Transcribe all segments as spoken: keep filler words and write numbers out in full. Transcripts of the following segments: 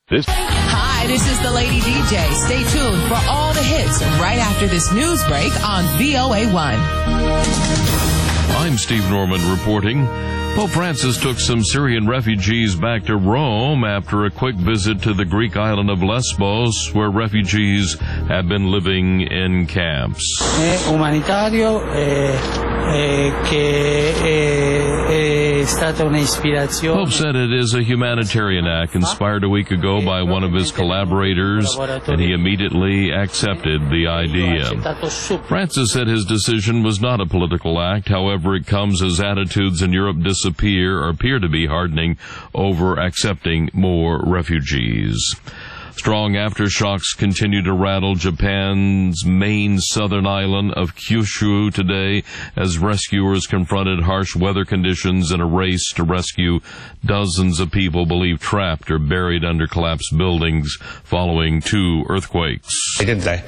This. Hi, this is the Lady D J. Stay tuned for all the hits right after this news break on V O A one. I'm Steve Norman reporting. Pope Francis took some Syrian refugees back to Rome after a quick visit to the Greek island of Lesbos, where refugees have been living in camps. È umanitario, eh, eh, che è, è stata un'ispirazione. Pope said it is a humanitarian act inspired a week ago by one of his collaborators, and he immediately accepted the idea. Francis said his decision was not a political act. However, it comes as attitudes in Europe disappear or appear to be hardening over accepting more refugees. Strong aftershocks continue to rattle Japan's main southern island of Kyushu today as rescuers confronted harsh weather conditions in a race to rescue dozens of people believed trapped or buried under collapsed buildings following two earthquakes. Japanese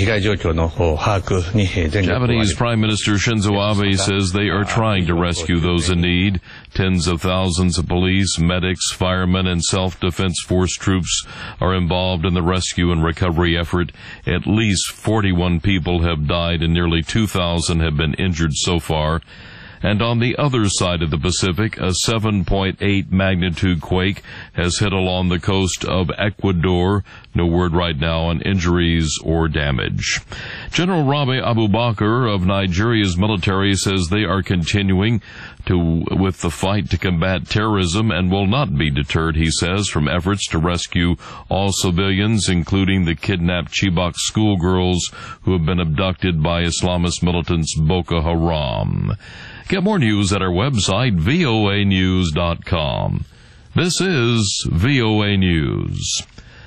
Prime Minister Shinzo Abe says they are trying to rescue those in need. Tens of thousands of police, medics, firemen, and self-defense force troops are involved in the rescue and recovery effort. At least forty-one people have died and nearly two thousand have been injured so far. And on the other side of the Pacific, a seven point eight magnitude quake has hit along the coast of Ecuador. No word right now on injuries or damage. General Rabi Abubakar of Nigeria's military says they are continuing to with the fight to combat terrorism and will not be deterred, he says, from efforts to rescue all civilians, including the kidnapped Chibok schoolgirls who have been abducted by Islamist militants Boko Haram. Get more news at our website, V O A news dot com. This is V O A News.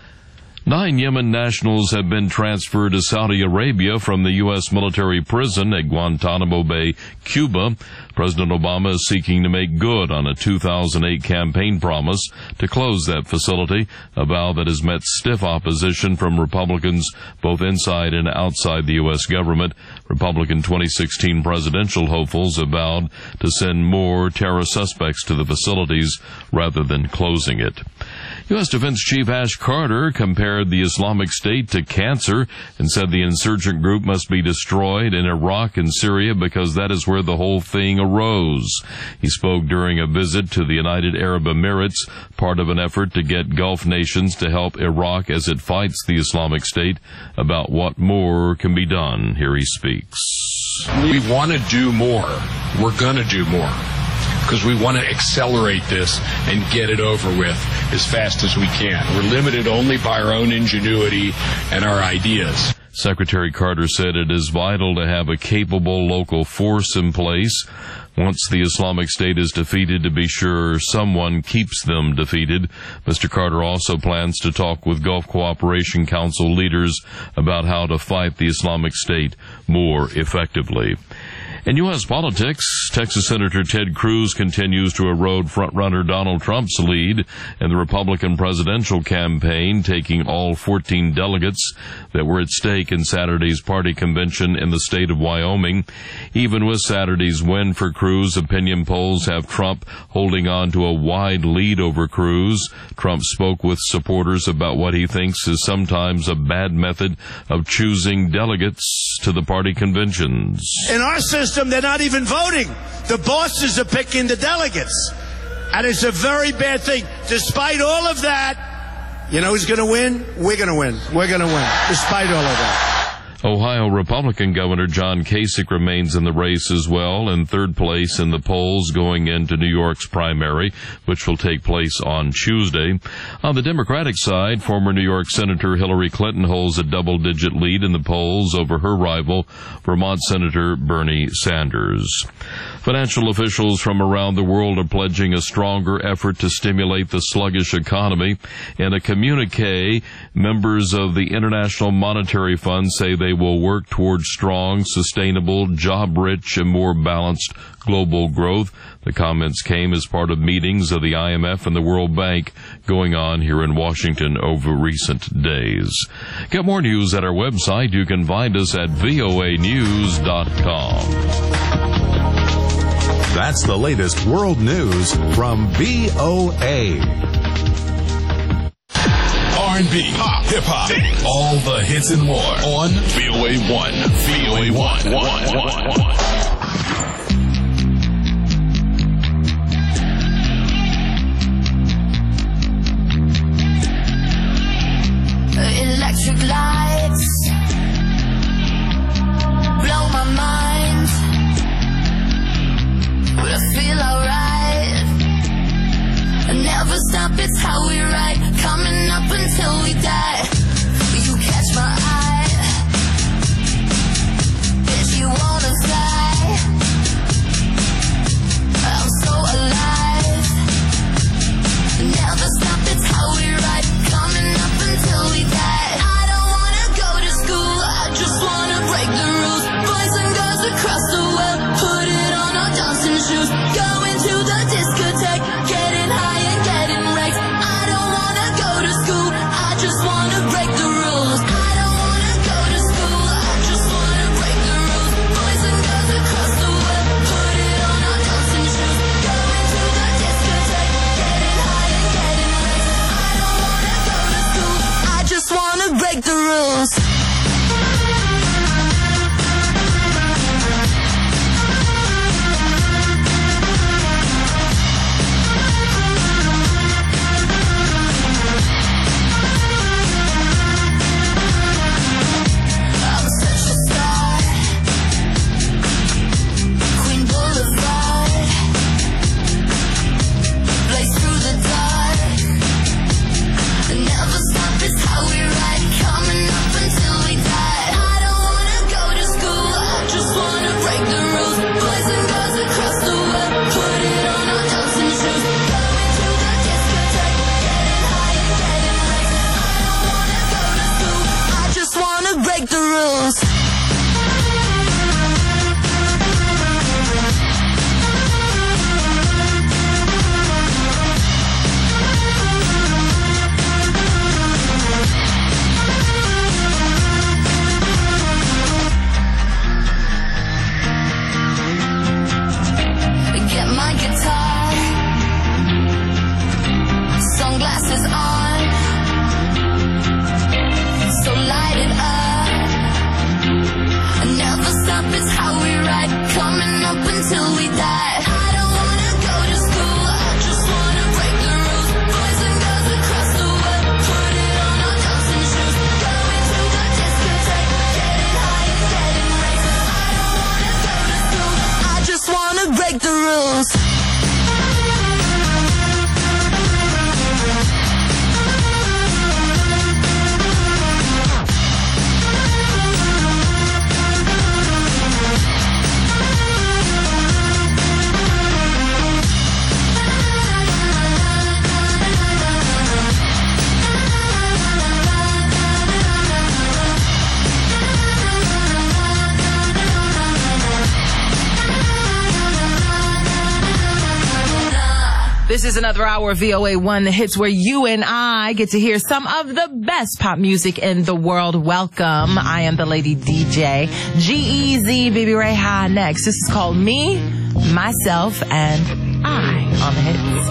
Nine Yemen nationals have been transferred to Saudi Arabia from the U S military prison at Guantanamo Bay, Cuba. President Obama is seeking to make good on a two thousand eight campaign promise to close that facility, a vow that has met stiff opposition from Republicans both inside and outside the U S government. Republican twenty sixteen presidential hopefuls have vowed to send more terror suspects to the facilities rather than closing it. U S Defense Chief Ash Carter compared the Islamic State to cancer and said the insurgent group must be destroyed in Iraq and Syria because that is where the whole thing arose. He spoke during a visit to the United Arab Emirates, part of an effort to get Gulf nations to help Iraq as it fights the Islamic State. About what more can be done, here he speaks. We want to do more. We're going to do more, because we want to accelerate this and get it over with as fast as we can. We're limited only by our own ingenuity and our ideas. Secretary Carter said it is vital to have a capable local force in place. Once the Islamic State is defeated, to be sure someone keeps them defeated. Mister Carter also plans to talk with Gulf Cooperation Council leaders about how to fight the Islamic State more effectively. In U S politics, Texas Senator Ted Cruz continues to erode frontrunner Donald Trump's lead in the Republican presidential campaign, taking all fourteen delegates that were at stake in Saturday's party convention in the state of Wyoming. Even with Saturday's win for Cruz, opinion polls have Trump holding on to a wide lead over Cruz. Trump spoke with supporters about what he thinks is sometimes a bad method of choosing delegates to the party conventions. In our system, they're not even voting. The bosses are picking the delegates. And it's a very bad thing. Despite all of that, you know who's going to win? We're going to win. We're going to win, despite all of that. Ohio Republican Governor John Kasich remains in the race as well, in third place in the polls going into New York's primary, which will take place on Tuesday. On the Democratic side, former New York Senator Hillary Clinton holds a double-digit lead in the polls over her rival, Vermont Senator Bernie Sanders. Financial officials from around the world are pledging a stronger effort to stimulate the sluggish economy. In a communique, members of the International Monetary Fund say they will work towards strong, sustainable, job-rich, and more balanced global growth. The comments came as part of meetings of the I M F and the World Bank going on here in Washington over recent days. Get more news at our website. You can find us at V O A news dot com. That's the latest world news from V O A. R and B, pop, hip hop, all the hits and more on V O A one. V O A one. one, one, one. Electric lights blow my mind, but I feel alright. I never stop, it's how we ride, coming up until we die. You catch my eye, if you wanna fly. I'm so alive. Never stop, it's how we ride, coming up until we die. I don't wanna go to school, I just wanna break the rules. Boys and girls across the world, put it on our dancing shoes. Going to the discotheque, getting high and getting wrecked. I don't wanna go to school, I just wanna break the rules. I don't wanna go to school, I just wanna break the rules. Boys and girls across the world, put it on our dancing shoes. Going to the discotheque, getting high and getting wrecked. I don't wanna go to school, I just wanna break the rules. I'm such a star, Queen Boulevard, blaze through the dark. Never stop, it's how we ride, coming up until we die. I don't wanna go to school, I just wanna break the rules. Boys and girls across the world, put it on our dancing shoes. Going to the discotheque, getting high and getting wrecked. I don't wanna go to school, I just wanna break the rules. Get my guitar, sunglasses on, so light it up. Never stop, it's how we ride, coming up until we die. I don't wanna go to school, I just wanna break the rules. Boys and girls across the world, put it on our dancing shoes. Going to the discotheque, getting high and getting wrecked. I don't wanna go to school, I just wanna break the rules. This is another hour of V O A one, the hits where you and I get to hear some of the best pop music in the world. Welcome. I am the Lady D J. G E Z, Baby Ray High next. This is called Me, Myself, and I on the hits.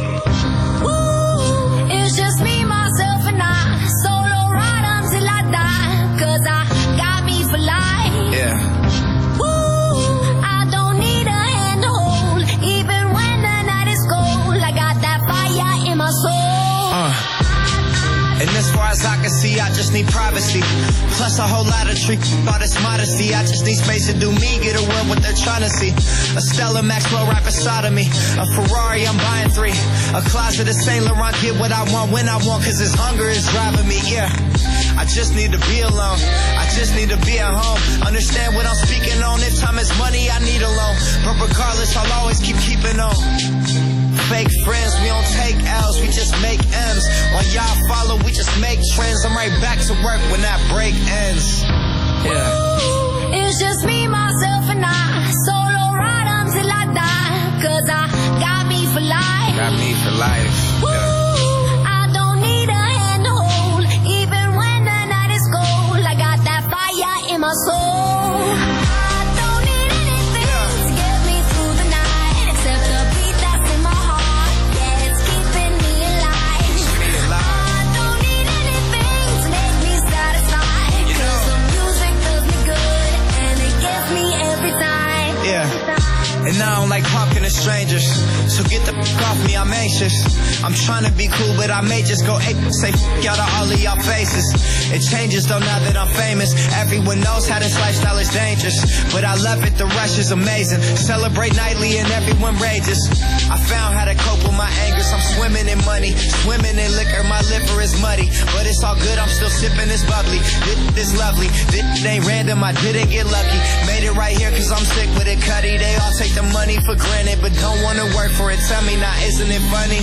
Ooh, it's just me, myself, and I. Solo ride until I die. Cause I got me for life. Yeah. Ooh, I don't need a hand to hold. Even when the night is cold, I got that fire in my soul. Uh. And as far as I can see, I just need privacy. Plus a whole lot of treat, all this modesty. I just need space to do me, get away what they're trying to see. A Stella Maxwell right beside of me. A Ferrari, I'm buying three. A closet of Saint Laurent, get what I want when I want, cause this hunger is driving me, yeah. I just need to be alone. I just need to be at home. Understand what I'm speaking on. If time is money, I need a loan. But regardless, I'll always keep keeping on. Fake friends, we don't take L's, we just make M's. While y'all follow, we just make trends. I'm right back to work when that break ends. Yeah. Ooh, it's just me, myself, and I. Solo ride until I die. Cause I got me for life. Got me for life. Ooh, Yeah. I don't need a hand to hold. Even when the night is cold, I got that fire in my soul. I don't need anything to get me through the night, except the beat that's in my heart. Yeah, it's keeping me alive. I don't need anything So get the f*** off me, I'm anxious. I'm trying to be cool, but I may just go ape. Say f*** out of all of y'all faces. It changes though now that I'm famous. Everyone knows how this lifestyle is dangerous, but I love it, the rush is amazing. Celebrate nightly and everyone rages. I found how to cope with my angers. I'm swimming in money, swimming in liquor. My liver is muddy, but it's all good, I'm still sipping this bubbly. This is lovely, this ain't random, I didn't get lucky. Made it right here cause I'm sick with it, Cuddy. They all take the money for granted, but don't wanna work for it. Tell me now, isn't it funny?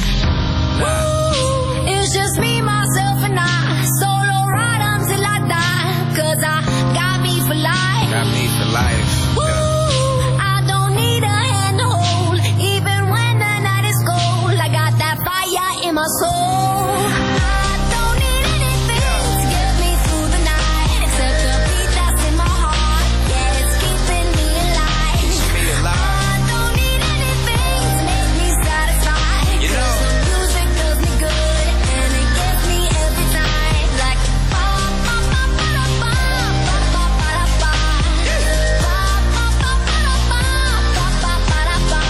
Ooh, it's just me, myself, and I. Solo ride until I die. Cause I got me for life. Got me for life. Ooh, Yeah. I don't need a hand to hold. Even when the night is cold, I got that fire in my soul. I don't need anything to get me through the night, except the beat that's in my heart. Yeah, it's keeping me alive. Me alive. I don't need anything to make me satisfied. You know. 'Cause the music does me good, and it gets me every time. Like ba ba ba ba da ba, ba ba ba da ba. Ba ba ba ba da ba, ba ba ba da ba.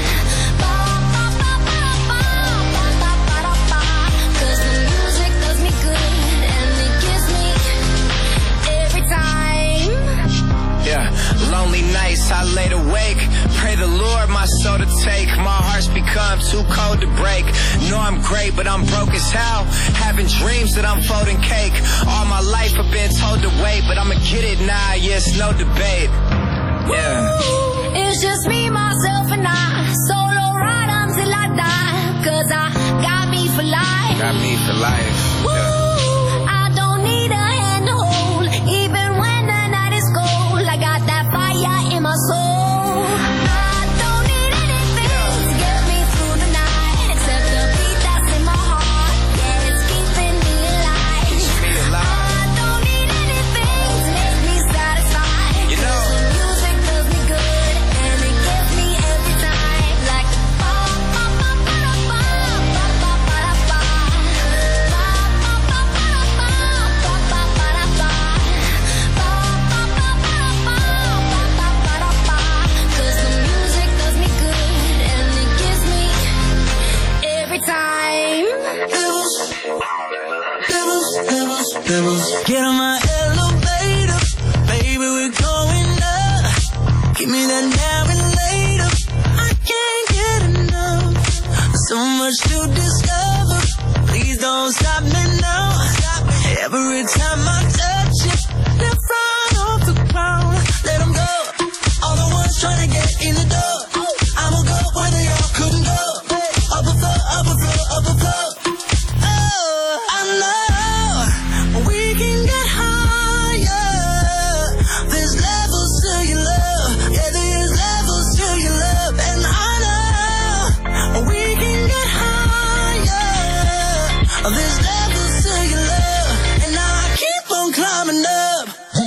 Ba ba ba ba da ba, ba ba ba da ba. 'Cause the music does me good, and it gives me every time. Yeah, lonely nights I laid awake. Pray the Lord my soul to take. My heart's become too cold to break. Know I'm great, but I'm broke as hell. Having dreams that I'm folding cake. All my life I've been told to wait, but I'ma get it now, yes, no debate. Yeah. Ooh, it's just me, myself, and I. Solo ride until I die. Cause I got me for life. Got me for life. Yeah. Ooh, I don't need a hand to hold. Even when the night is cold, I got that fire in my soul. I don't need anything to get me through the night, except the beat that's in my heart. Yeah, it's keeping me alive. Me alive. I don't need anything to make me satisfied. You know. 'Cause the music does me good, and it gets me every time. Like ba ba ba ba da ba, ba ba ba da ba. Ba ba ba ba da ba, ba ba ba da ba. Ba ba ba ba da ba, ba ba ba da ba. 'Cause the music does me good, and it gives me every time. Get on my elevator, baby, we're going up. Give me that now and later. I can't get enough. So much to discover. Please don't stop me now. Every time I touch it, they're flying off the ground. Let them go. All the ones trying to get in the door. I'ma go where they all couldn't go. Up above, up above, up above. Oh, I know we can get higher. There's levels to your love. Yeah, there's levels to your love. And I know we can get higher. There's levels to your love. And I keep on climbing up.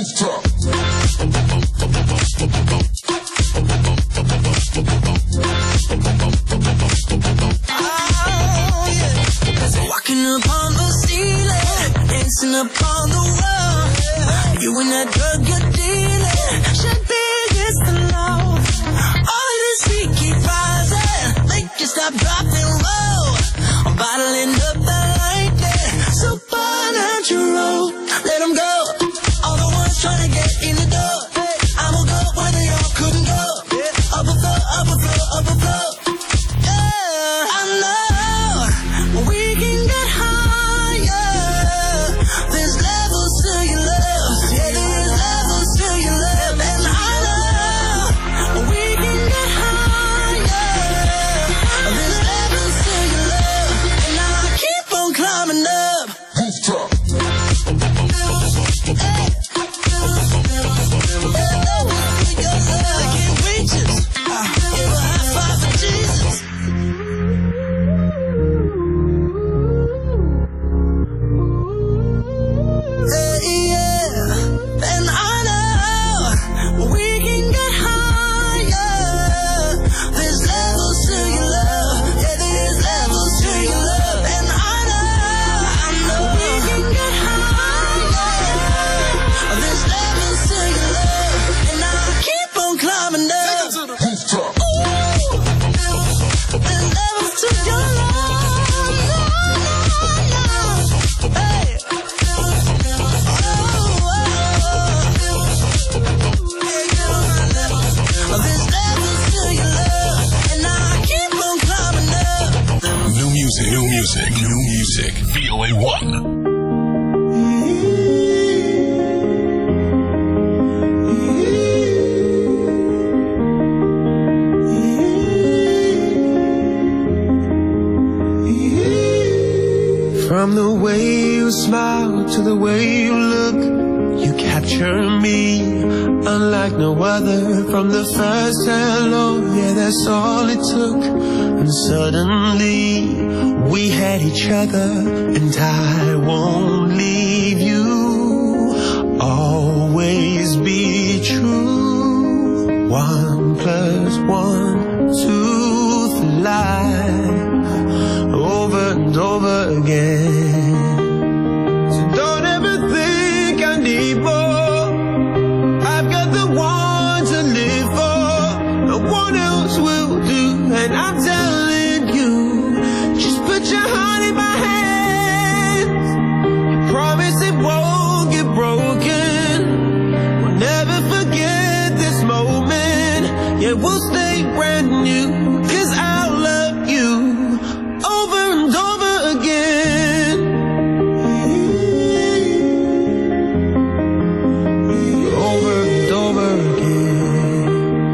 Oh, yeah. Walking upon the ceiling, dancing upon the wall. You and that drug you're dealing should be against the law. All of this heat keep rising, make you stop, drop, and roll. I'm bottling up that lightning, supernatural. Let them go. All the ones trying to get in the door. I'ma go where they all couldn't go. Up above, up above, up above. Yeah, I know we can get higher. There's levels to your love. Yeah, there's levels to your love. And I know we can From the way you smile to the way you look, you capture me unlike no other. From the first hello, yeah, that's all it took. And suddenly we had each other, and I won't leave you. Always be true. One plus one, two for life. Over and over again. So don't ever think I need more. I've got the one to live for. No one else will do. And I'm telling you, just put your heart in my hands. I promise it won't get broken. We'll never forget this moment. Yeah, we'll stay brand new. Cause I'll love you over and over again. Over and over again.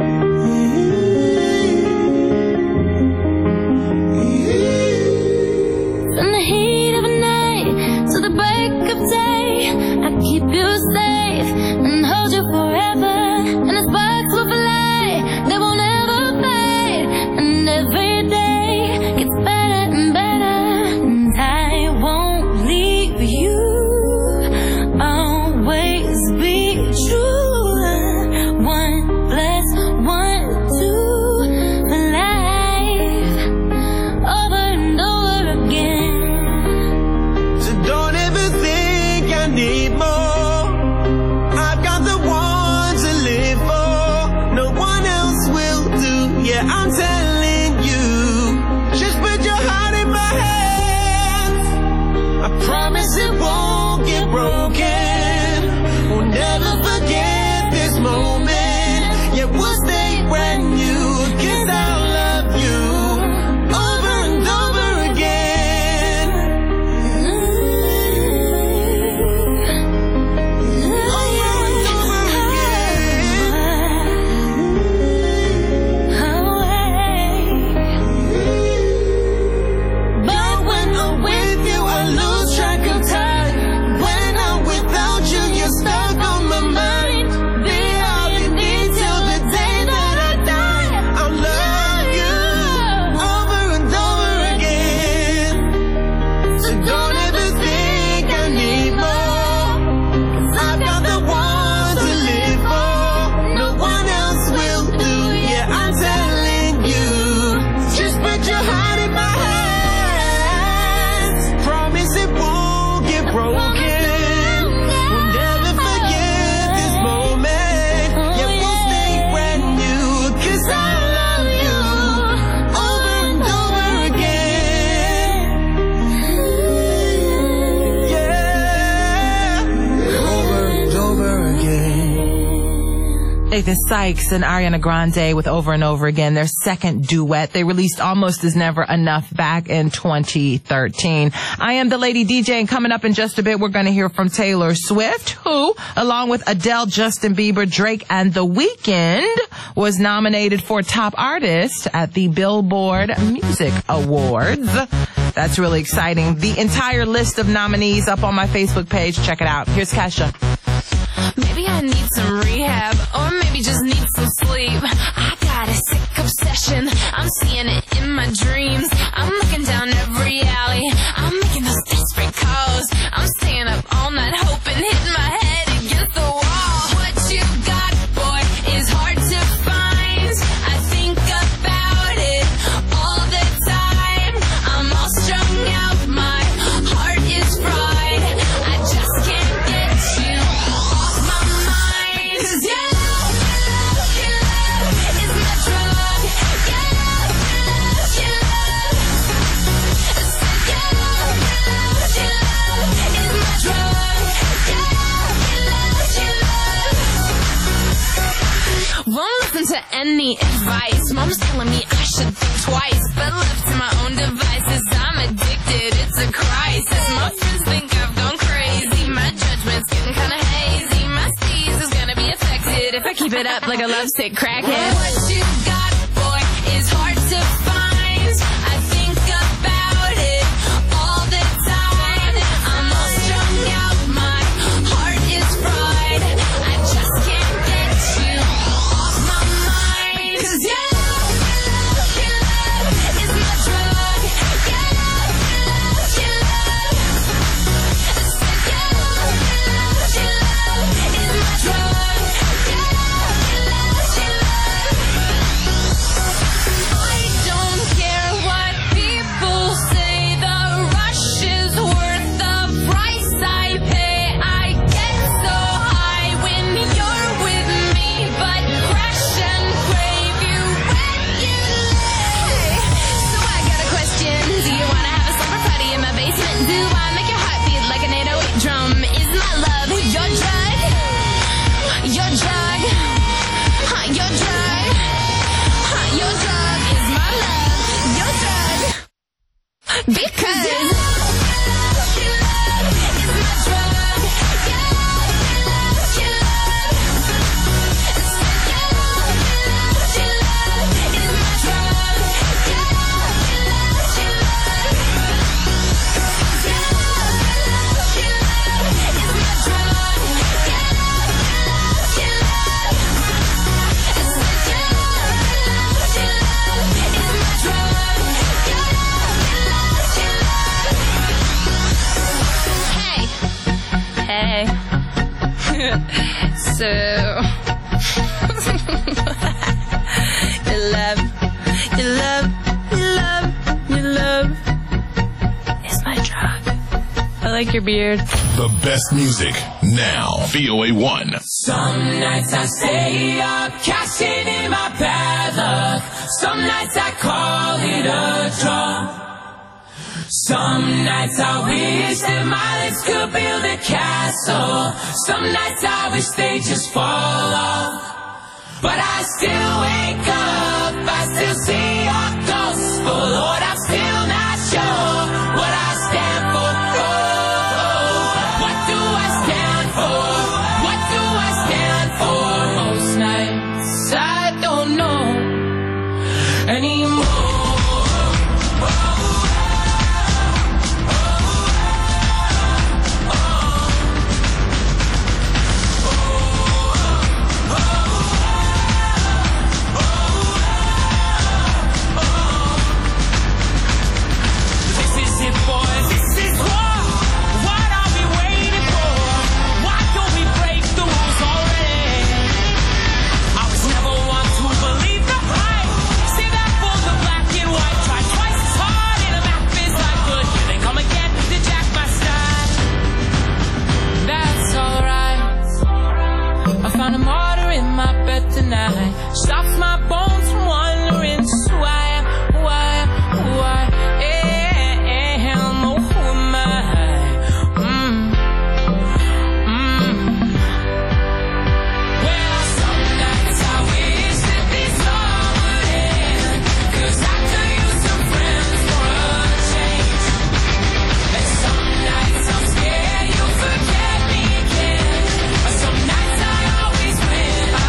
From the heat of a night to the break of day, I keep you safe and hold you forever. And the sparks will fly, they won't ever fade. And every day gets better and better. And I won't leave you. Always be true. One plus one, two for life. Over and over again. So don't ever think I need more. I've got the one to live for. No one else will do. Yeah, I'm telling you. Just put your heart in my hands. I promise it won't get broken. We'll never forget this moment. Yeah, we'll stay brand new. Cause I'll love you over and over again. Over and over again. But when I'm with you, I lose track of time. When I'm without you, you're stuck on my mind. Be all you need till the day that I die. I'll love you over and over again. So don't ever think I need more. Cause I've got the one to live for. No one else will do. Yeah, I'm telling you. Just put your heart in my hands. Promise it won't get broken. We'll never forget this moment. Yeah, we'll stay brand new. Cause I love you over and over again. Yeah, over and over again. Nathan Sykes and Ariana Grande with Over and Over Again, their second duet. They released Almost Is Never Enough back in twenty thirteen. I am the Lady D J, and coming up in just a bit, we're going to hear from Taylor Swift, who, along with Adele, Justin Bieber, Drake, and The Weeknd, was nominated for Top Artist at the Billboard Music Awards. That's really exciting. The entire list of nominees up on my Facebook page. Check it out. Here's Kesha. Maybe I need some rehab, or maybe just need some sleep. I got a sick obsession, I'm seeing it in my dreams. I'm looking down every alley, I'm making those desperate calls. I'm staying up all night hoping, hitting my head against the wall. What you got, boy, is hard to find. I think about it all the time. I'm all strung out, my heart is fried. I just can't get you off my mind. 'Cause your love, your love, your love is my drug. Your love, your love, your love. So your love, your love, your love is my drug. Your love, your love, your love. Won't listen to any advice. Mom's telling me I should think twice, but left to my own devices, I'm addicted. It's a crisis. Most friends think I've gone crazy. My judgment's getting kinda hazy. My steez is gonna be affected if I keep it up like a lovesick crackhead. What you got, boy, is hard to find. I think about it all the time. Hey. So, your love, your love, your love, your love is my drug. I like your beard. The best music now. V O A one. Some nights I stay up, cashing in my bad luck. Some nights I call it a draw. Some nights I wish that my legs could build a castle. Some nights I wish they just fall off. But I still wake up, I still see your gospel. Lord, I'm still not sure what I stand for. Oh, oh, what do I stand for? What do I stand for? Most nights I don't know anymore. Stops my bones from wondering why, why, why am, oh, who am I? Mm, mm. Well, some nights I wish that this all would end, 'cause I could use some friends for a change. And some nights I'm scared you'll forget me again, but some nights I always win. I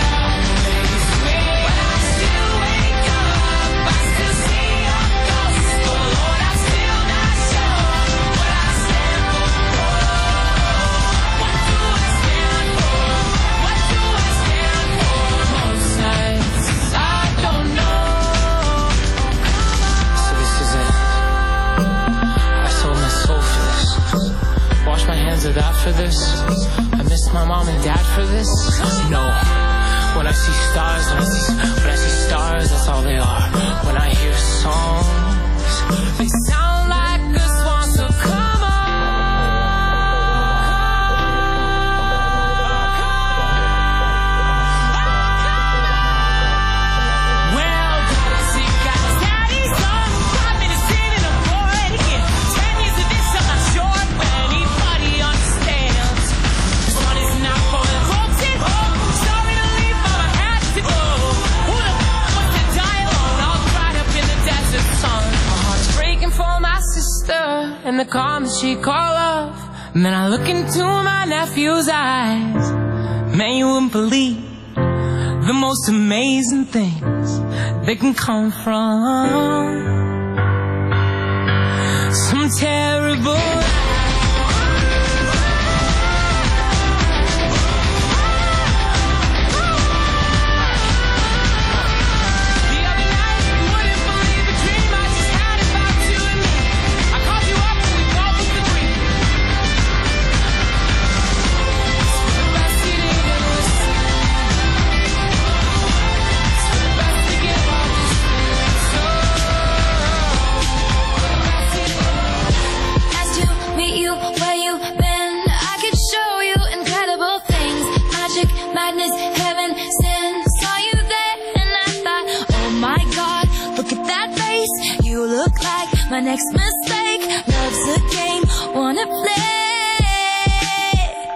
that for this? I miss my mom and dad for this? No. When I see stars, when I see, when I see stars, that's all they are. When I hear songs, they sound like a swan, so come on. Well, gotta see, gotta daddy's on. Five minutes in and I'm bored again. Ten years of this, I'm not sure when anybody understands. This one is not for the folks at home. Sorry to leave, but I had to go. Who the f*** wants to die alone? All dried up in the desert sun. My heart is breaking for my sister and the calm that she call love. And then I look into my nephew's eyes. Man, you wouldn't believe the most amazing things that can come from some terrible. My next mistake, love's a game, wanna play.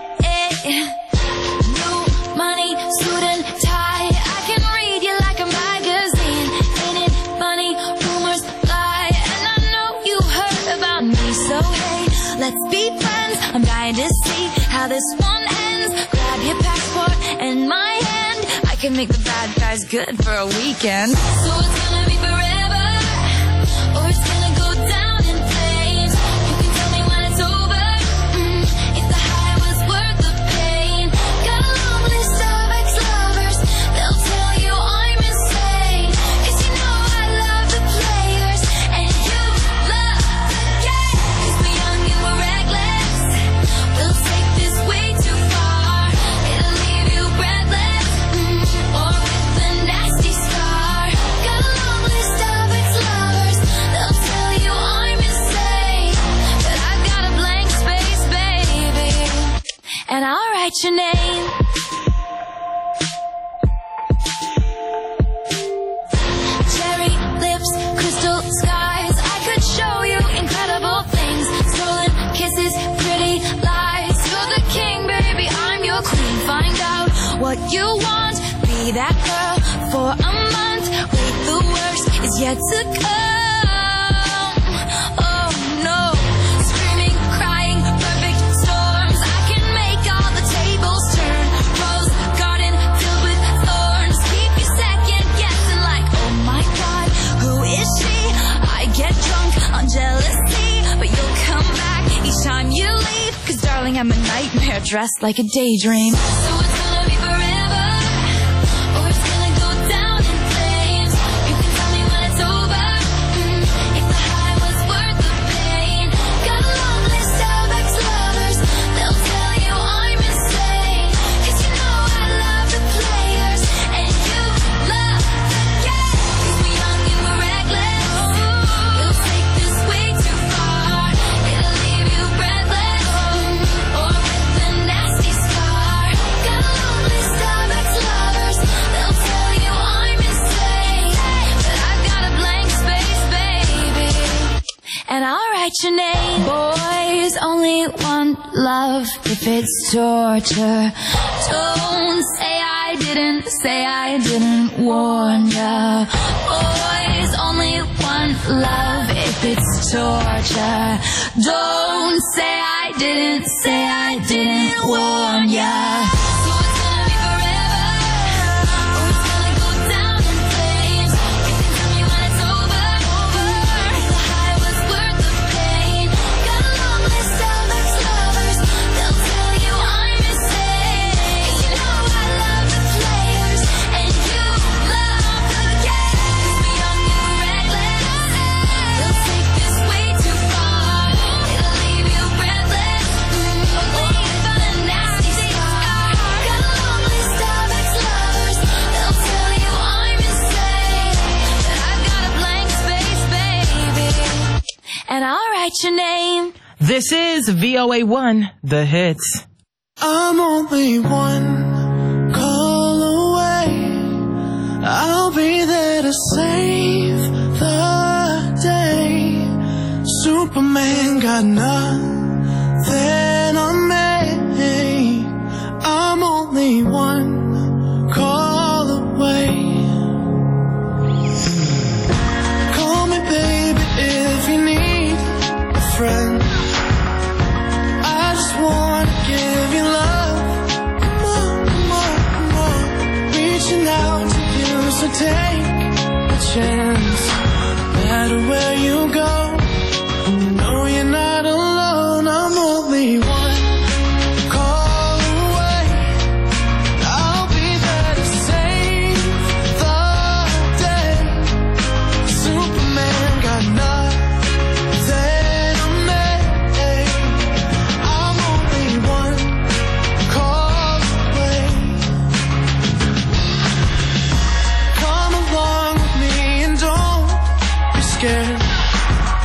New money, suit and tie, I can read you like a magazine. Ain't it funny, rumors lie, and I know you heard about me. So hey, let's be friends, I'm dying to see how this one ends. Grab your passport and my hand, I can make the bad guys good for a weekend. So it's gonna be forever, or it's gonna go down in flames. You can tell me when it's over, mm, if the high was worth the pain. Got a long list of ex-lovers, they'll tell you I'm insane. 'Cause you know I love the players, and you love the game. 'Cause we're young and we're reckless, we'll take this write your name. Cherry lips, crystal skies. I could show you incredible things. Stolen kisses, pretty lies. You're the king, baby, I'm your queen. Find out what you want. Be that girl for a month. Wait, the worst is yet to come. Oh no. Screaming, crying, perfect storms. I can make all the tables turn. Rose garden filled with thorns. Keep you second guessing like, oh my god, who is she? I get drunk on jealousy, but you'll come back each time you leave. Cause darling, I'm a nightmare dressed like a daydream. So it's gonna be forever, or it's gonna go down in flames. You can tell me when it's over, mm, if the high was worth the pain. Got a long list of ex-lovers, they'll tell you I'm insane. Cause you know I love the players, and you love the game. Cause we're young and we're reckless, we'll take this way too far. It'll leave you breathless, mm, or with a nasty scar. Got a long list of ex-lovers, they'll tell you I'm insane. But I've got a blank space, baby, and I'll write your name. Boys only want love if it's torture. Don't say I didn't, say I didn't warn ya. Boys only want love if it's torture. Don't say I didn't, say I didn't warn ya. So it's gonna be forever, or it's gonna go down in flames. You can tell me when it's over, if the high was worth the pain. Got a long list of ex-lovers, they'll tell you I'm insane. You know I love the players, and you love the game. Cause we're young and we're reckless, they'll take this way too far. It'll leave you breathless, mm, or with a nasty scar. Got a long list of ex-lovers, they'll tell you I'm insane. But I've got a blank space, baby, and I'll write your name. This is V O A one, The Hits. I'm only one call away. I'll be there to save the day. Superman got nothing on me. I'm only one call away. Call me baby if you need a friend. I just wanna give you love. Come on, come on, come on. Reaching out to you, so take a chance. No matter where you go, you know you're not alone. I'm only one call away. I'll be there to save the day. Superman got nothing on me. I'm only one call away. Come along with me and don't be scared.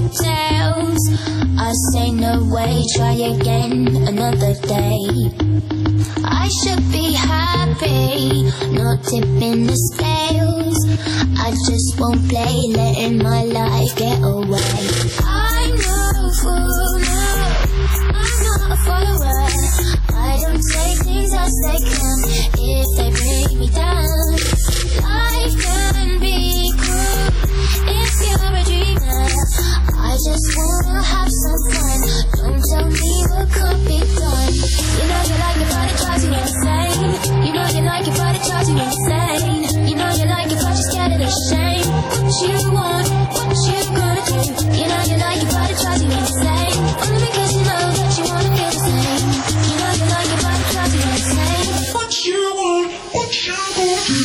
details. I say no way, try again another day. I should be happy, not tipping the scales. I just won't play, letting my life get away. I know full well, I'm not a follower. I don't take things as they come if they bring me down. Life can be cruel if you're a dreamer. I just wanna have some fun. Don't tell me what could be done. You know you like it, but it drives you insane. You know you like it, but it drives you insane. You know you like it, but you're scared of the shame. What you want, what you gonna do? You know you like it, but it drives you insane. Only because you know that you wanna feel the same. You know you like it, but it drives you insane. What you want, what you gonna do?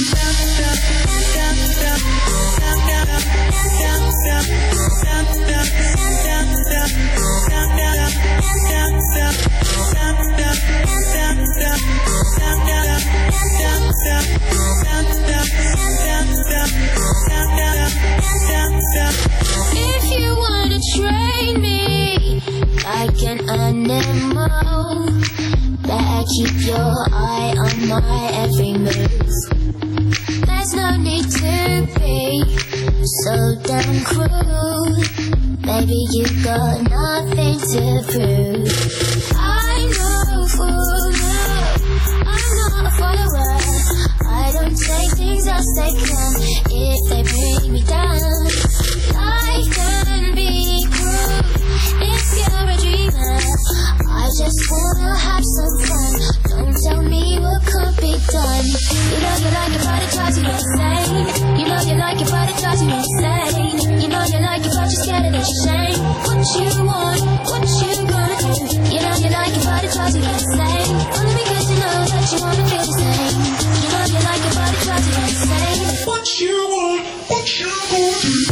If you wanna train me like an animal, better keep your eye on my every move. There's no need to be so damn cruel. Baby, you got nothing to prove. I know full well, I'm not a follower. I don't take things as they come if they bring me down. Life can be cruel if you're a dreamer. I just wanna have some fun. Don't tell me what could be done. You know you like it, but it drives you insane. You know you like it, but it drives you insane. You know you like it, but you're scared of the shame. What you want, what you gonna do? You know you like it, but it drives you insane. Only because you know that you wanna feel the same. You know you like it, but it drives you insane. What you want, what you gonna do?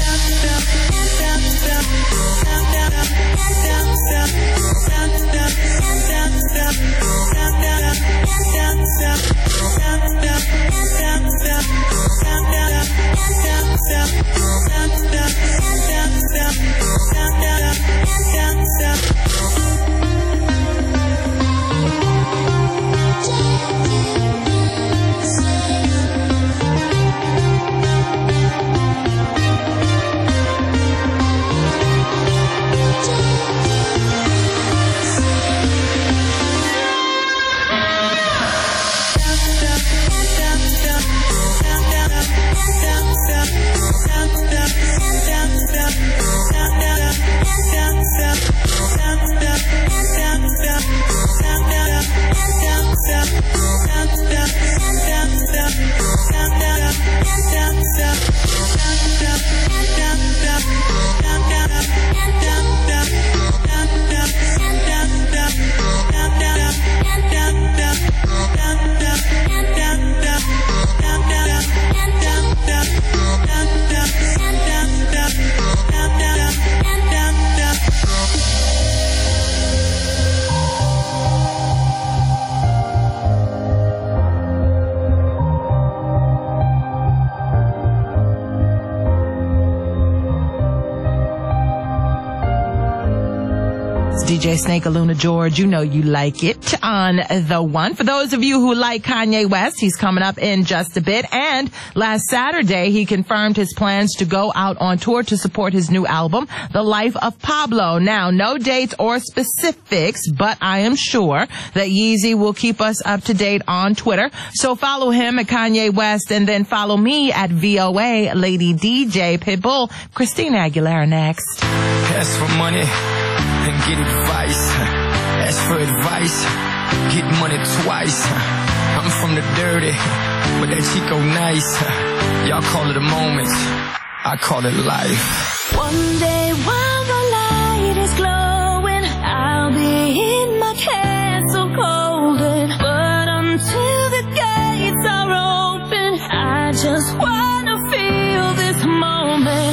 D J Snake, Aluna George, you know you like it on The One. For those of you who like Kanye West, he's coming up in just a bit. And last Saturday, he confirmed his plans to go out on tour to support his new album, The Life of Pablo. Now, no dates or specifics, but I am sure that Yeezy will keep us up to date on Twitter. So follow him at Kanye West and then follow me at V O A Lady D J Pitbull. Christina Aguilera next. Ask for money and get advice. Ask for advice, get money twice. I'm from the dirty, but that Chico nice. Y'all call it a moment, I call it life. One day while the light is glowing, I'll be in my castle golden. But until the gates are open, I just wanna feel this moment.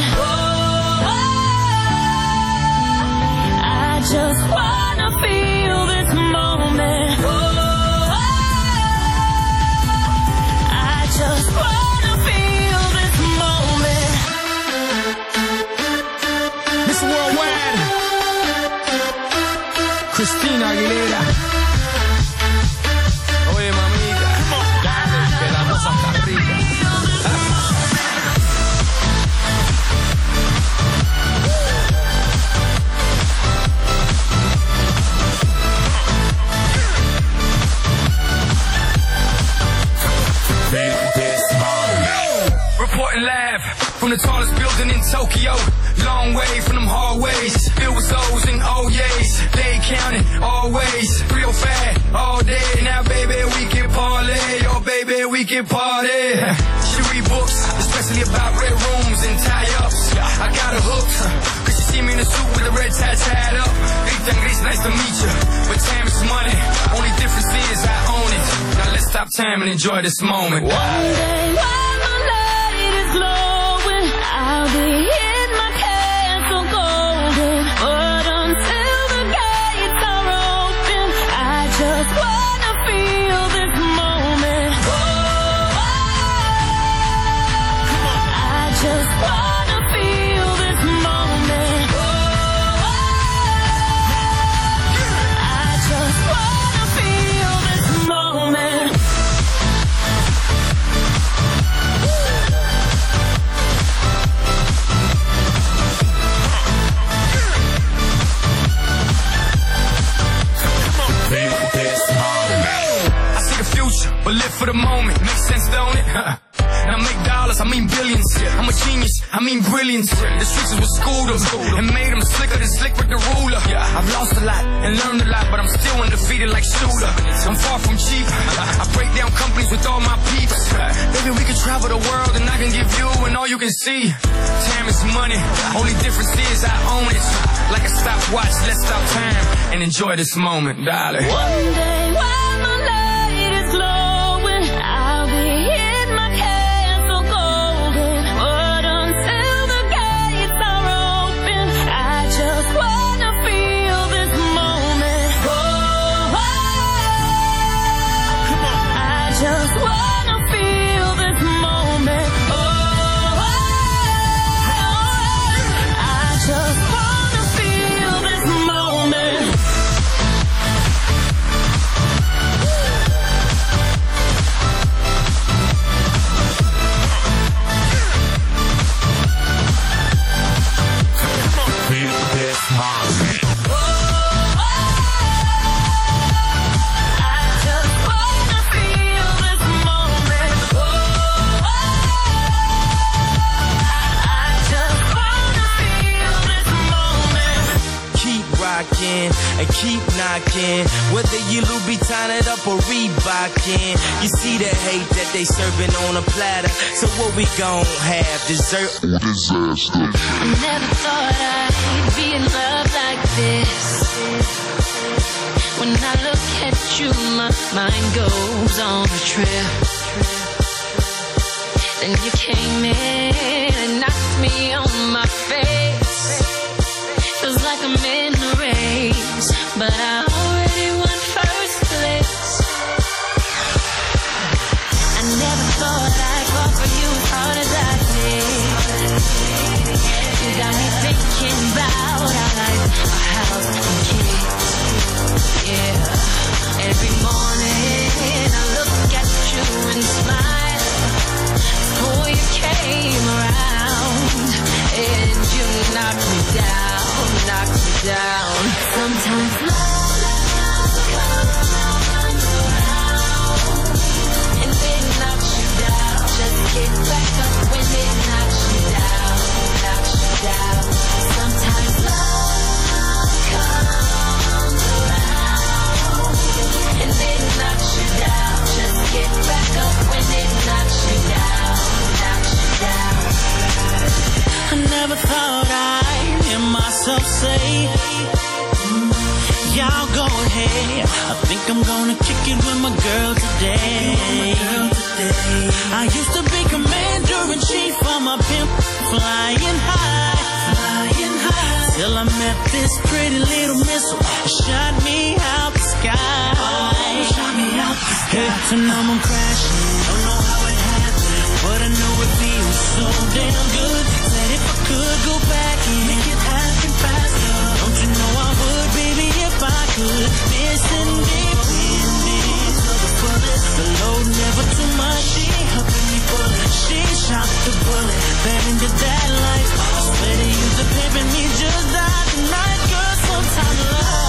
Just wanna feel this moment. Oh, I just wanna feel this moment. This world Christina Aguilera. Oye, mamita, dale, que la cosa está rica. Reporting live from the tallest building in Tokyo. Long way from them hallways, filled with O's and O's. They counting always, real fat all day. Now, baby, we can parlay. Oh, baby, we can party. She read books, especially about red rooms and tie-ups. I got her hooked, cause she see me in a suit with the red tie tied up. Big thing, it's nice to meet you, but time is money. Only difference is I own it. Now let's stop time and enjoy this moment. One day while my light is glowing, I'll be in my castle golden. But until the gates are open, I just wanna feel this moment. Oh, I just wanna feel this moment. Oh, I just wanna feel this moment. I see the future, but live for the moment. Makes sense, don't it? Now make dollars, I mean billions. I'm a genius, I mean brilliance. The streets is what schooled them and made them slicker than slick with the ruler. I've lost a lot and learned a lot, but I'm still undefeated like Shooter. I'm far from cheap. I break down companies with all my peeps. Baby, we can travel the world and I can give you and all you can see. Time is money, only difference is I own it. Like a stopwatch, let's stop time and enjoy this moment, darling. One day while my light is glowing, I'll be in my castle golden. But until the gates are open, I just wanna feel this moment. Oh, I just wanna feel this moment. Oh, I just wanna feel this moment. And keep knocking, whether you Louboutin it up or Reebokin. You see the hate that they serving on a platter. So what we gon' have, dessert or disaster? I never thought I'd be in love like this. When I look at you, my mind goes on a trip. Then you came in and knocked me on my face. Feels like I'm in a race, but I already won first place. I never thought I'd fall for you as hard as I did. You got me thinking about our life, our house and kids. Yeah, every morning I look at you and smile. Oh, you came around and you knocked me down, knocked me down. Sometimes love comes around and it knocks you down. Just get back up when it knocks you down, knocks you down. Sometimes love comes around and it knocks you down. Just get back up when it knocks you down, knocks you down. I never thought I'd hear myself say, mm, y'all go ahead. I think I'm gonna kick it with my girl today. I used to be commander-in-chief of my pimp, flying high, flying high. Till I met this pretty little missile, shot me out the sky. Oh, shot me out the sky. Hey, so now I'm crashing. Don't know how it happened, but I know it feels so damn good. Said if I could go back and make it happen faster, don't you know I would, baby, if I could. Listen, deep in this other bullet. The load never too much. She helping me bullet. She shot the bullet. Bad into that life. I swear to you, the paper me just died tonight, girl. Sometimes love.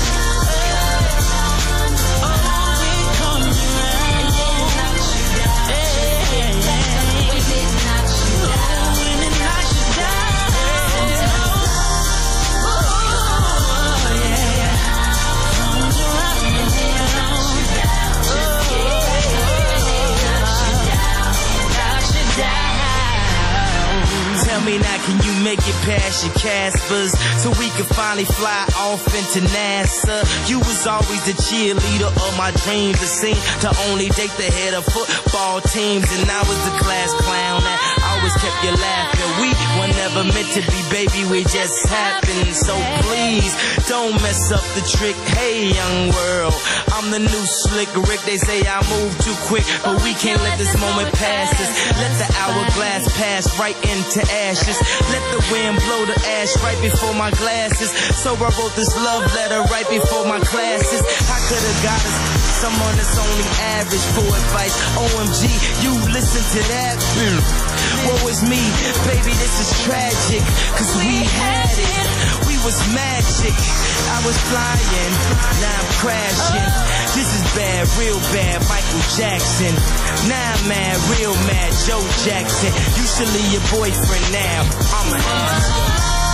Tell me now, can you make it past your Caspers so we can finally fly off into NASA? You was always the cheerleader of my dreams, the scene to only date the head of football teams, and I was the class clown that always kept you laughing. We were never meant to be, baby, we just happened. So please don't mess up the trick. Hey, young world, I'm the new slick Rick. They say I move too quick, but we can't let this moment pass us. Let the hourglass pass right into ashes. Let the wind blow the ash right before my glasses. So I wrote this love letter right before my classes. I could have got us someone that's only average for advice. O M G, you listen to that? Mm. Woe is me, baby, this is tragic. Cause we had it, we was magic. I was flying, now I'm crashing. This is bad, real bad, Michael Jackson. Now I'm mad, real mad, Joe Jackson. You should leave your boyfriend now, I'm an ass.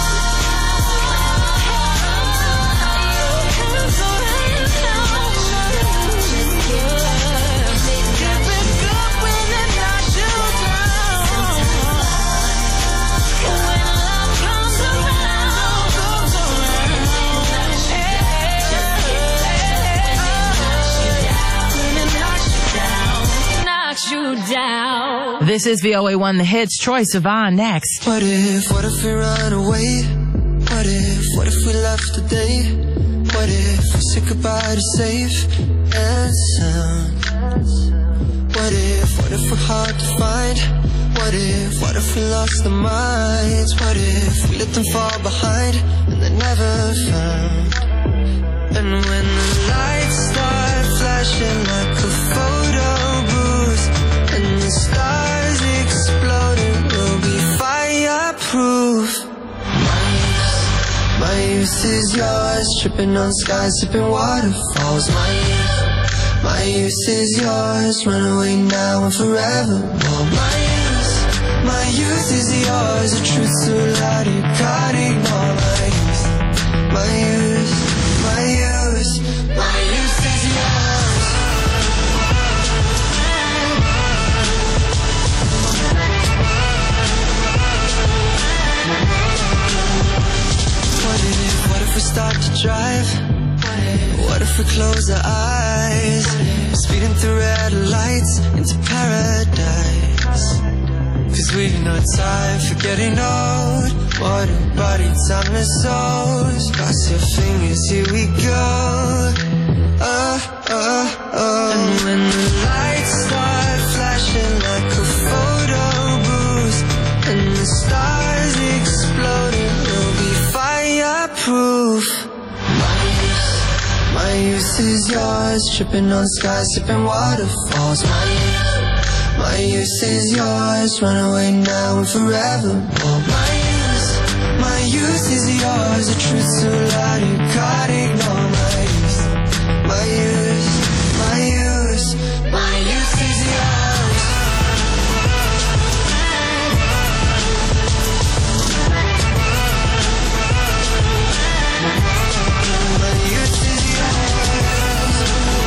This is V O A one, The Hits. Troye Sivan next. What if, what if we run away? What if, what if we left today? What if we said goodbye to safe and sound? What if, what if we're hard to find? What if, what if we lost our minds? What if we let them fall behind and they're never found? And when the lights start flashing like a photo booth and the stars exploding, we'll be fireproof. My youth, my youth is yours, tripping on skies, sipping waterfalls. My youth, my youth is yours, run away now and forevermore. My youth, my youth is yours, the truth's so loud you can't ignore. My youth, my youth, my youth, my youth is yours. What if, what if we start to drive? What if we close our eyes? Speeding through red lights into paradise. Cause we've no time for getting old. What a body, timeless souls. Cross your fingers, here we go. Oh, oh, oh. And when the lights start flashing like a photo booth and the stars exploding, we'll be fireproof. My youth, my youth is yours, tripping on skies, sipping waterfalls. My youth, my youth is yours, run away now and forevermore. My youth, my youth is yours, the truth's so loud you can't ignore. My youth, my youth, my youth, my youth is yours. My youth is yours.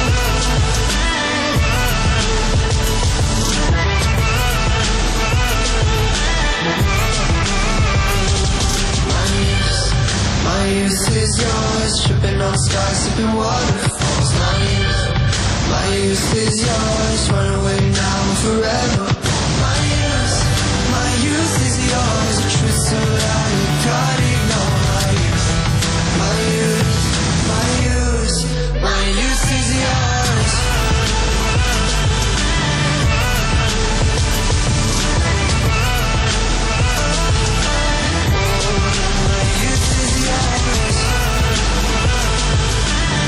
My youth, my youth is yours, tripping on skies, sipping waterfalls. My youth, my youth is yours, run away now and forever. My youth, my youth is yours, the truth's so loud you can't ignore. My youth, my youth, my youth, my youth is yours. My youth is yours.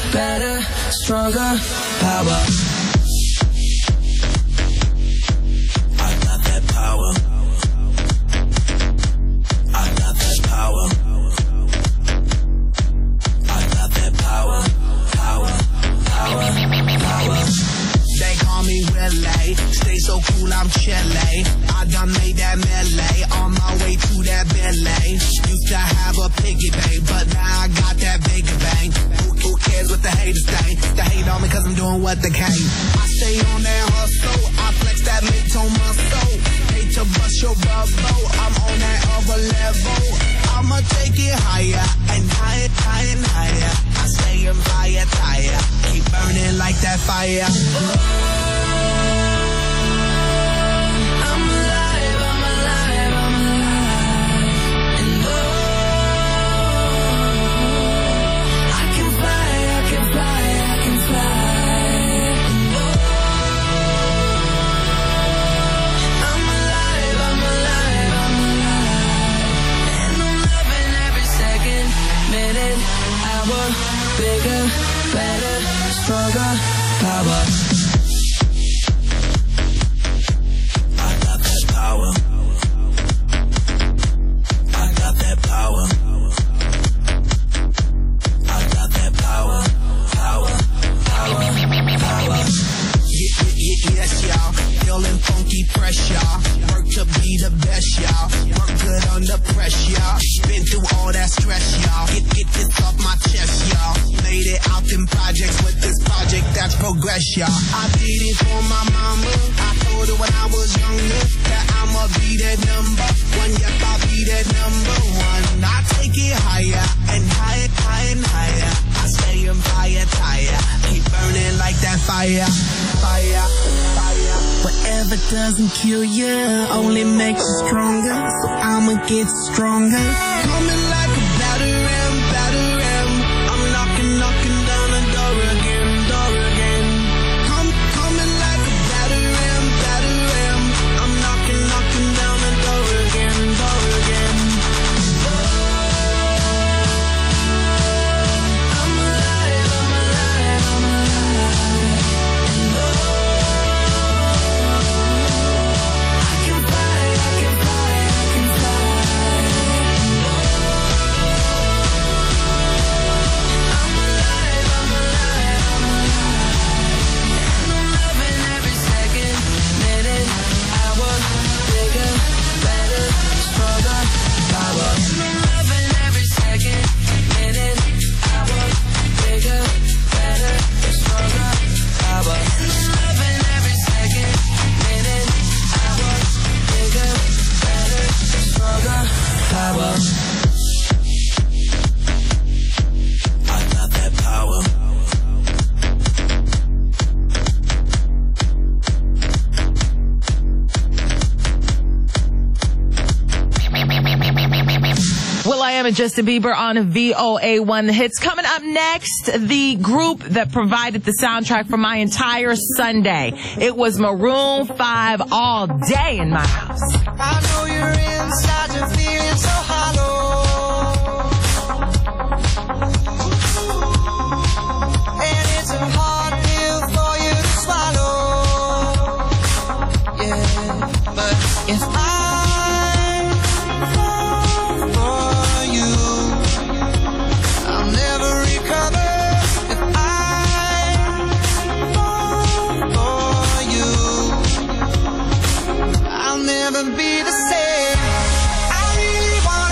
better, stronger, power. I got that power. I got that power. I got that power. Power, power, power. They call me Willie, stay so cool, I'm chilly. I done made that melee, on my way to that Billy. Used to have a piggy bank, but now I got that bigger bang. Who, who cares what the haters think? They hate on me cause I'm doing what they can. I stay on that hustle, I flex that mid-tone muscle. Hate to bust your bubble, I'm on that other level. I'ma take it higher, and higher, higher, and higher. I stay in fire, tire, keep burning like that fire. Bigger, better, stronger, power. I got that power. I got that power. I got that power. Power, power, power. Yeah, yeah, yeah, yes, y'all. Feeling funky fresh, y'all. Work to be the best, y'all. Work good under pressure, y'all. Been through all that stress, y'all. Get, get this off my chest, y'all. Made it out in projects with this project, that's progress, y'all. I did it for my mama. I told her when I was younger that I'ma be that number one. Yep, I'll be that number one. I take it higher and higher, higher and higher. I stay in fire, tire, keep burning like that fire, fire, fire. Whatever doesn't kill you only makes you stronger. So I'ma get stronger. Coming like a batter ram, batter ram. I'm knocking, knocking down the door again, door again. Come, coming like a batter ram, batter ram. I'm knocking, knocking down the door again, door again. I'm alive, I'm alive, I'm alive. And oh, I can fly, I can fly, I can fly. I'm alive, I'm alive, I'm alive. And I'm loving every second, minute, hour, bigger, better, stronger, power. And I'm loving every second, minute, hour, bigger, better, stronger, power. And I'm loving every second, minute, hour, bigger, better, stronger, power. I got that power. will.i.am and Justin Bieber on V O A one The Hits. Coming up next, the group that provided the soundtrack for my entire Sunday. It was Maroon five all day in my house. I know you're inside, you're feeling so hollow. And it's a hard pill for you to swallow. Yeah, but if I fall for you, I'll never recover. If I fall for you, I'll never be the same. I really want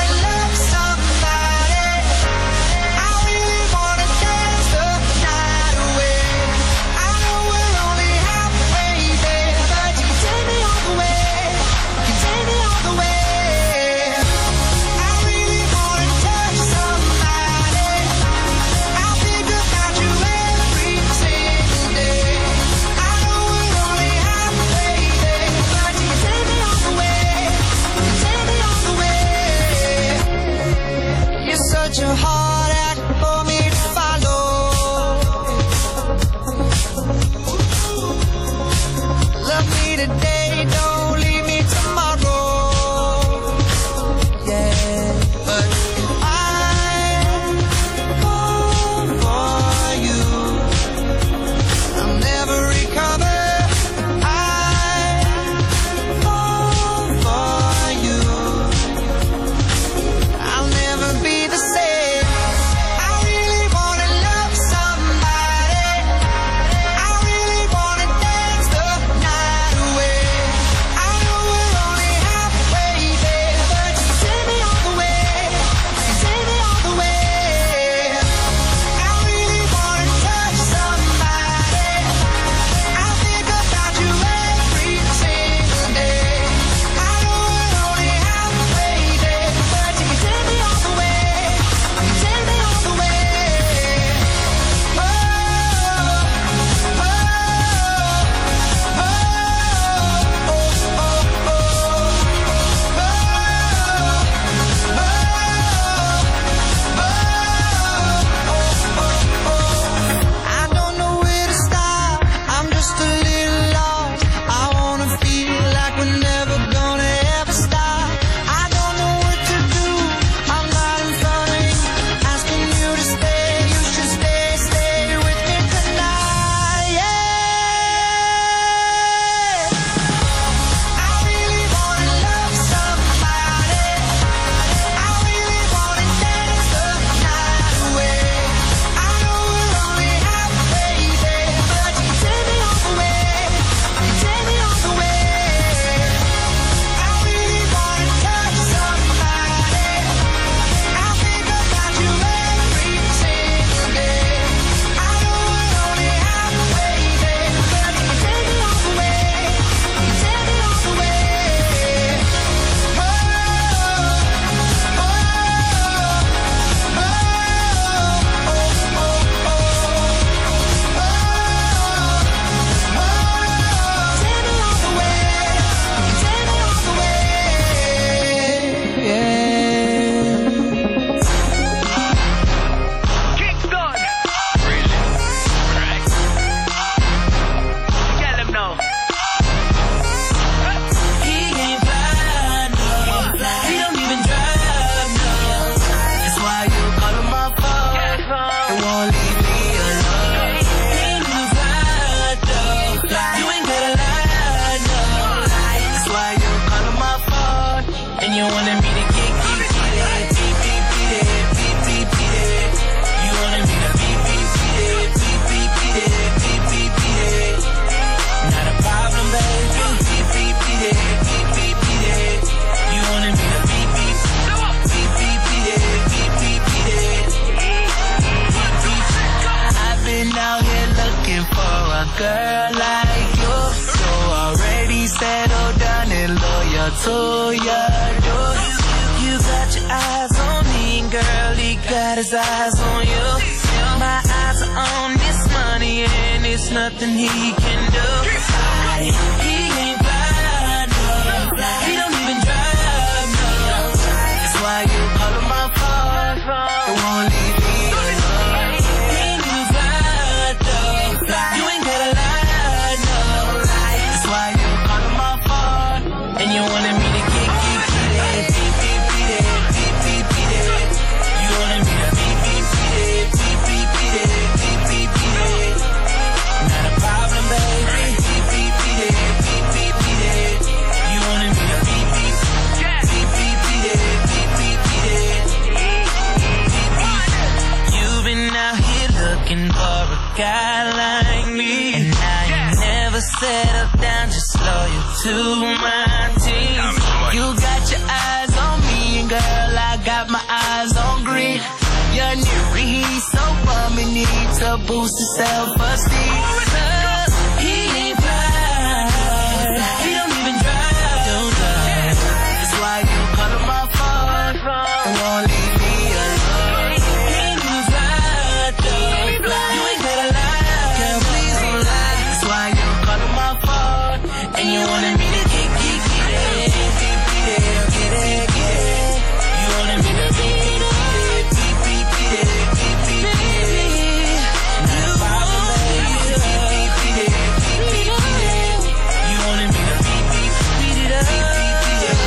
girl like you. So already settled down and loyal to your door. You got your eyes on me, girl, he got his eyes on you. My eyes are on this money and it's nothing he can do. He ain't fly, no. He don't even drive, no. That's why you call him my phone. It won't leave me alone. He ain't even fly, no. You ain't gotta lie, no. That's why you call him my phone. And you wanted me to kick, kick, kick it, beat, beat, beat it, beat, beat, beat it. You wanted me to beat, beat, beat it, beat, beat, beat it, beat, beat, beat it. Not a problem, baby. Beat, beat, beat it, beat, beat, beat it. You wanted me to beat, beat, beat, beat, beat it, beat, beat, beat it. Beat, beat. You've been out here looking for a guy like me, and now you never settle down, just loyal to my team. You got your eyes on me, and girl, I got my eyes on green. Your new he's so bummy, need to boost his self-esteem. Uh, he ain't fly, he don't even drive, don't drive. That's why you call him my phone, and won't leave me alone. He ain't even fly, don't fly. You ain't gotta lie, girl, please don't lie. That's why you call him my phone, and you wanted me to kick, kick, get it, beat, beat it, get it, get it. You wanted me to beat, beat it, beat, beat, beat it, beat, beat, beat it. Not a problem, baby. Beat, beat, beat it, beat, beat, beat it. You wanted me to beat, beat, beat it up, beat, beat, beat it,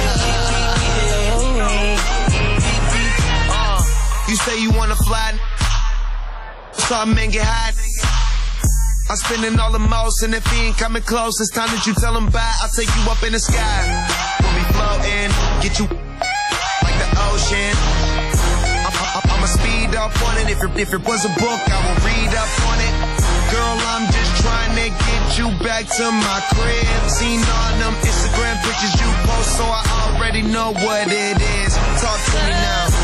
beat, beat, beat it. Uh, you say you wanna fly, so I make it hot. I'm spending all the most, and if he ain't coming close, it's time that you tell him bye. I'll take you up in the sky. We'll be floating, get you like the ocean. I'm, I'm, I'ma speed up on it. If it, if it was a book, I will read up on it. Girl, I'm just trying to get you back to my crib. Seen all them Instagram pictures you post, so I already know what it is. Talk to me now.